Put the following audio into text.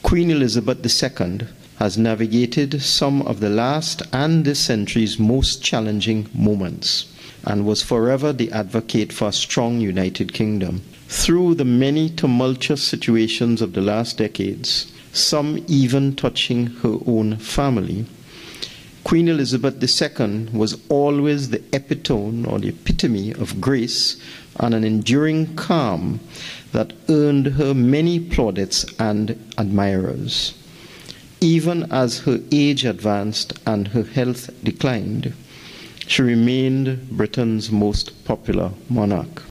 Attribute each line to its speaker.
Speaker 1: Queen Elizabeth II has navigated some of the last and this century's most challenging moments and was forever the advocate for a strong United Kingdom. Through the many tumultuous situations of the last decades, some even touching her own family, Queen Elizabeth II was always the epitome or the epitome of grace and an enduring calm that earned her many plaudits and admirers. Even as her age advanced and her health declined, she remained Britain's most popular monarch.